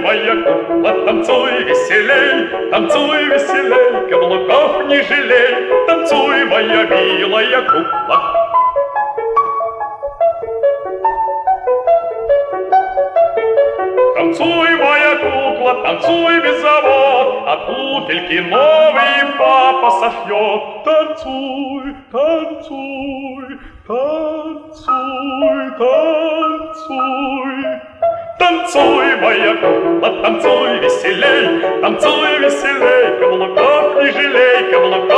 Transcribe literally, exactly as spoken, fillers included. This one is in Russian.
моя кукла, танцуй веселей, танцуй веселей, каблуков не жалей, танцуй, моя милая кукла. Танцуй, моя кукла, танцуй без завод, а туфельки новые папа сошьет. Танцуй, танцуй, танцуй, танцуй. Танцуй, моя кукла, танцуй веселей, танцуй веселей, каблуков не жалей, каблуков